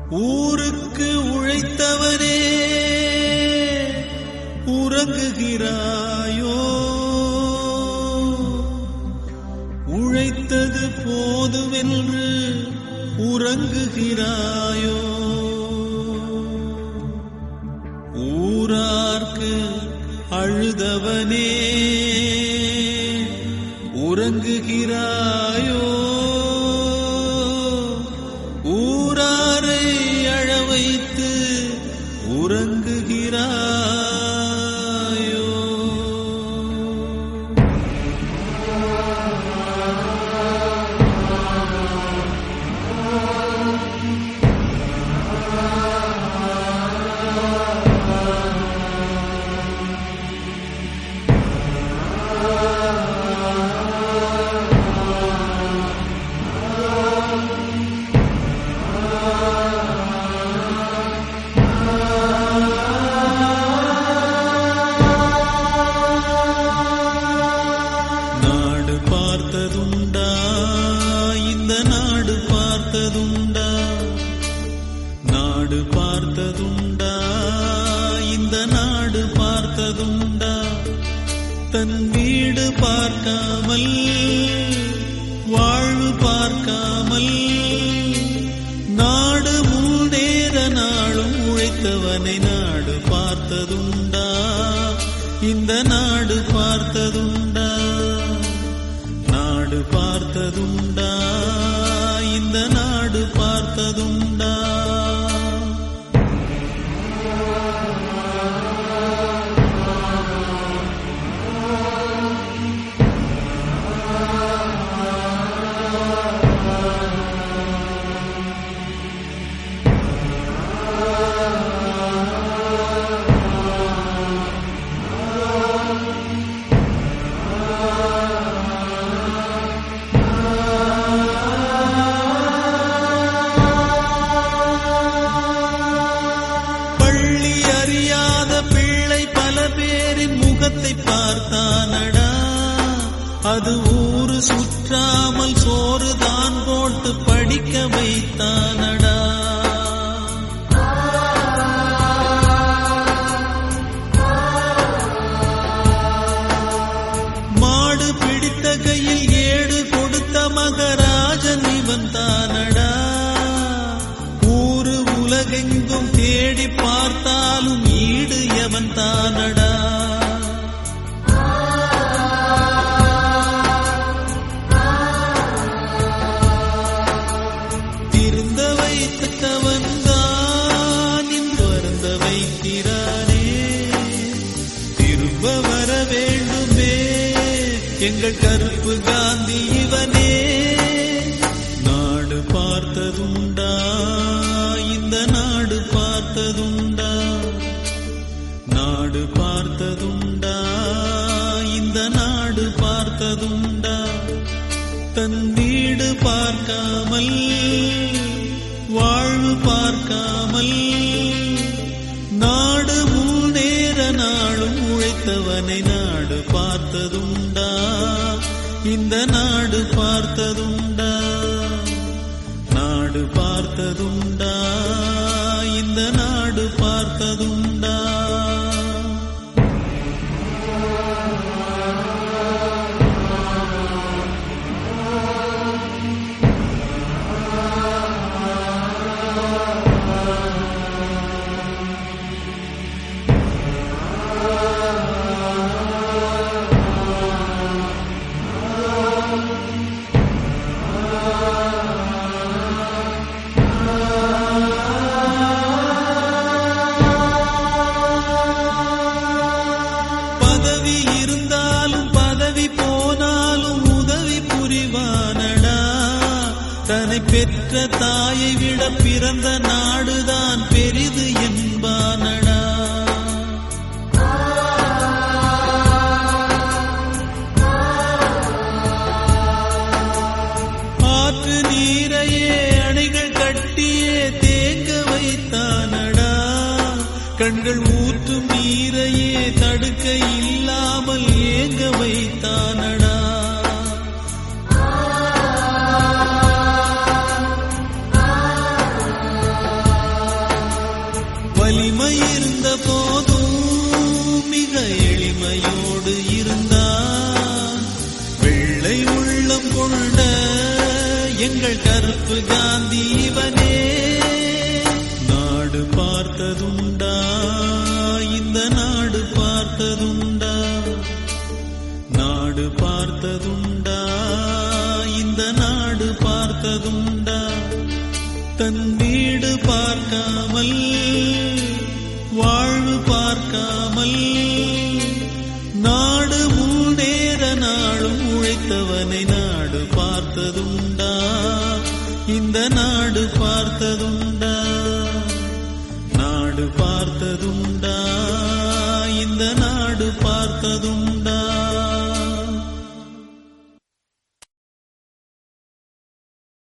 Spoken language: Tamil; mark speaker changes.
Speaker 1: ஊருக்கு உழைத்தவனே உறங்குகிறாயோ? உழைத்தது போதுமென்று உறங்குகிறாயோ? ஊரார்க்கு அழுதவனே உறங்குகிறாயோ? ஊராரை அழ வைத்து உறங்குகிறாயோ? பார்த்ததுண்டா? இந்த நாடு பார்த்ததுண்டா? நாடு பார்த்ததுண்டா? இந்த நாடு பார்த்ததுண்டா? தன் வீடு பார்க்காமல் வாழ்வு பார்க்காமல் நாடு முன்னேற நாளும் உழைத்தவனை நாடு பார்த்ததுண்டா? இந்த நாடு பார்த்ததுண்டா? நாடு பார்த்ததுண்டா? இந்த நாடு பார்த்ததுண்டா? பார்த்தானடா, அது ஊரு சுற்றாமல் சோறு தான் போட்டு படிக்க வைத்தானடா. மாடு பிடித்த கையில் ஏடு கொடுத்த மகராஜன் இவன் தானடா. ஊரு உலகெங்கும் தேடி பார்த்தாலும் ஈடு எவன் தானடா. எங்கள் கருப்பு காந்தி இவனே. நாடு பார்த்ததுண்டா? இந்த நாடு பார்த்ததுண்டா? நாடு பார்த்ததுண்டா? இந்த நாடு பார்த்ததுண்டா? தன் வீடு பார்க்காமல் வாழ்வு பார்க்காமல் நாடு முன்னேற நாளும் உழைத்தவனை நாடு பார்த்ததுண்டா? இந்த நாடு பார்த்ததுண்டா? நாடு பார்த்ததுண்டா? இந்த நாடு பார்த்ததுண்டா? பெற்ற தாயை விட பிறந்த நாடுதான் பெரிது என்பானடா. ஆற்று நீரையே அணைகள் கட்டியே தேங்க வைத்தானடா. கண்கள் ஊற்றும் நீரையே தடுக்க இல்லாமல் ஏங்க வைத்தானடா. எங்கள் கருப்பு காந்தி இவனே. நாடு பார்த்ததுண்டா, இந்த நாடு பார்த்ததுண்டா, நாடு பார்த்ததுண்டா, இந்த நாடு பார்த்ததுண்டா. தன் வீடு பார்க்காமல் வாழ்வு பார்க்காமல் நாடு முன்னேற நாளும் உழைத்தவனை நாடு பார்த்ததுண்டா, இந்த நாடு பார்த்ததுண்டா, நாடு பார்த்ததுண்டா, இந்த நாடு பார்த்ததுண்டா.